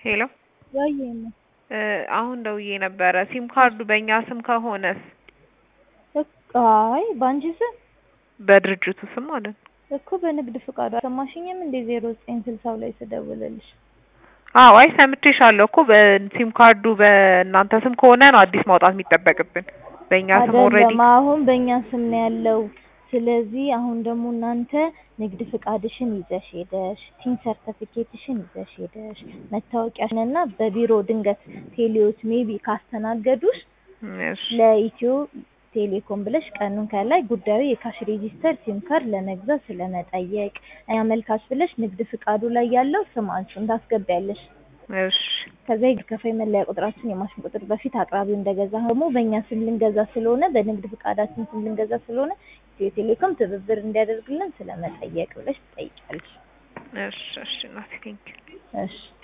ሄሎ ወይኔ አሁን ደውዬ ነበረ ሲም ካርዱ በእኛ ስም ከሆነስ? አይ ባንቺ ስም በድርጅቱ ስም ማለት ነው እኮ በንግድ ፍቃዱ አልሰማሽኝም እንዴ 0960 ላይ ስደውልልሽ? አዎ አይ ሰምቼሻለሁ እኮ በሲም ካርዱ በእናንተ ስም ከሆነ ነው አዲስ ማውጣት የሚጠበቅብን። በእኛ ስም ኦልሬዲ አይደለም አሁን በእኛ ስም ነው ያለው። ስለዚህ አሁን ደግሞ እናንተ ንግድ ፍቃድሽን ይዘሽ ሄደሽ ቲን ሰርተፊኬትሽን ይዘሽ ሄደሽ መታወቂያሽንና በቢሮ ድንገት ቴሌዎች ሜቢ ካስተናገዱሽ እሺ ለኢትዮ ቴሌኮም ብለሽ ቀኑን ከላይ ጉዳዩ የካሽ ሬጂስተር ሲም ካርድ ለመግዛት ስለመጠየቅ አመልካች ብለሽ ንግድ ፍቃዱ ላይ ያለው ስማችሁን ታስገቢያለሽ። እሺ ከዛ የከፋይ መለያ ቁጥራችን የማሽን ቁጥር በፊት አቅራቢው እንደገዛ ደግሞ በእኛ ስም ልንገዛ ስለሆነ በንግድ ፍቃዳችን ስም ልንገዛ ስለሆነ ኢትዮ ቴሌኮም ትብብር እንዲያደርግልን ስለመጠየቅ ብለሽ ትጠይቂያለሽ። እሺ እናቴ ቴንኪው። እሺ